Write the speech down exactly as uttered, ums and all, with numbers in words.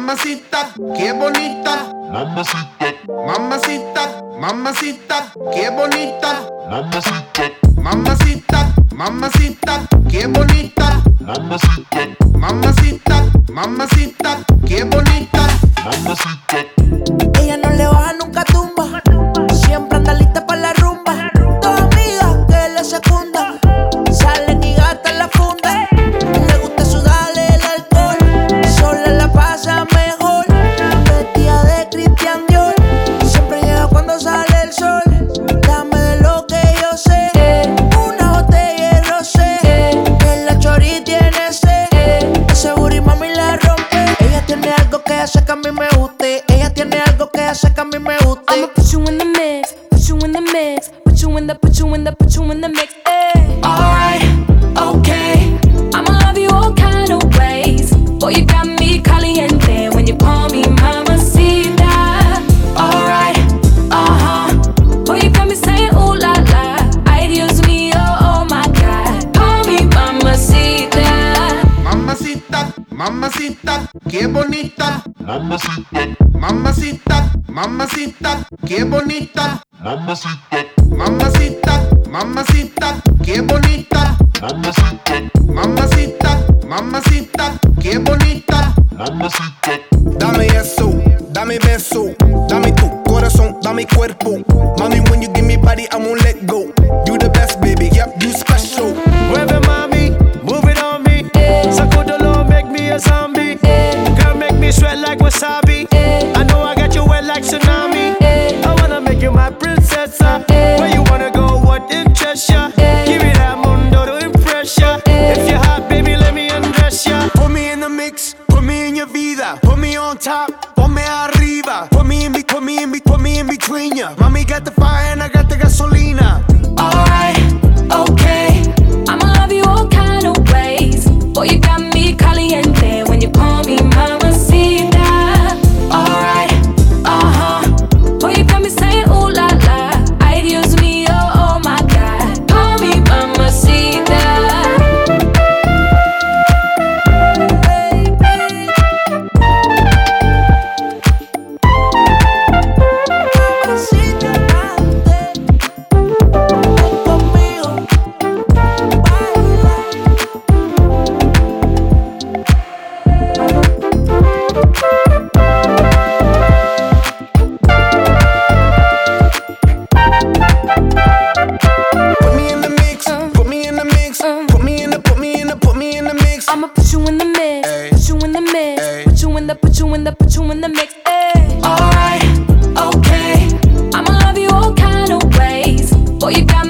mamacita, qué bonita. Mamacita, Mamacita, mamacita, qué bonita. mamacita, Mamacita, mamacita, qué bonita. mamacita, Mamacita, mamacita, qué bonita. mamacita. Ella no le baja nunca tumba. Siempre anda lista para la rumba. Dos amigas que la secundan. Salen y gastan la funda. Le gusta sudarle el alcohol. Sola la pasa mejor. Vestida de Christian Dior. Siempre llega cuando sale el sol. Dame de lo que yo sé. Una botella de rosé. Que la chori tiene sed. Ese booty mami la rompe. Ella tiene algo que hace que a mí me guste. Ella tiene algo que hace que a mí me guste. I'ma put you in the mix, put you in the mix, put you in the, put you in the, put you in the mix. Ay. Alright, okay. I'ma love you all kind of ways. Boy, you got me caliente when you call me mamacita. Alright, uh huh. Boy, you got me saying ooh la la. Ay, Dios mío, oh my God. Call me mamacita. Mamacita, mamacita, qué bonita. Mamacita, Mamacita, mamacita, qué bonita. mamacita, Mamacita, mamacita, qué bonita. mamacita, Mamacita, mamacita, qué bonita. mamacita. Dame eso, dame beso, dame tu corazón, dame cuerpo. Mami, when you give me body, I won't let go. You the best, baby, yep, you special. Mueve mami, move it on me. Sacudolo, make me a zombie. Girl, make me sweat like wasabi. I know I got you wet like tsunami. I wanna make you my princessa. Where you wanna go, what interests ya? Give me that mundo to impress ya. If you're hot, baby, let me undress ya. Put me in the mix, put me in your vida. Put me on top, ponme arriba. Put me in, be, put me in, be, put me in between ya. Mami got the fire and I got the gasolina. Alright, okay. I'ma love you all kind of ways. Boy, you got me caliente when you call me mamacita. Alright, uh huh. Boy, you got me saying ooh la la. Ay, Dios mío, oh my God. Call me mamacita. Mamacita, date. Ven conmigo, baila. Put me in the mix, put me in the mix. Put me in the, put me in the, put me in the mix. I'ma put you in the mix, Ay. put you in the mix, Ay. put you in the, put you in the, put you in the mix. Ay. Alright, okay. I'ma love you all kind of ways. Boy, you got